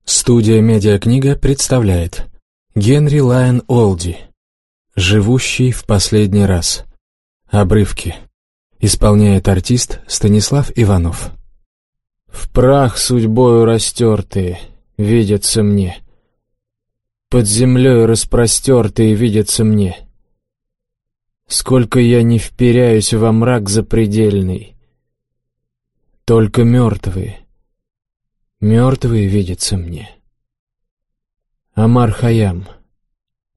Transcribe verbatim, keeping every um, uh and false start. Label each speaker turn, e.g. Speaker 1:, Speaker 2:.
Speaker 1: Студия «Медиакнига» представляет Генри Лайон Олди «Живущий в последний раз». Обрывки. Исполняет артист Станислав Иванов. В прах судьбою растертые видятся мне, под землей распростертые видятся мне. Сколько я не вперяюсь во мрак запредельный, только мертвые, мертвые видятся мне. Омар Хайям.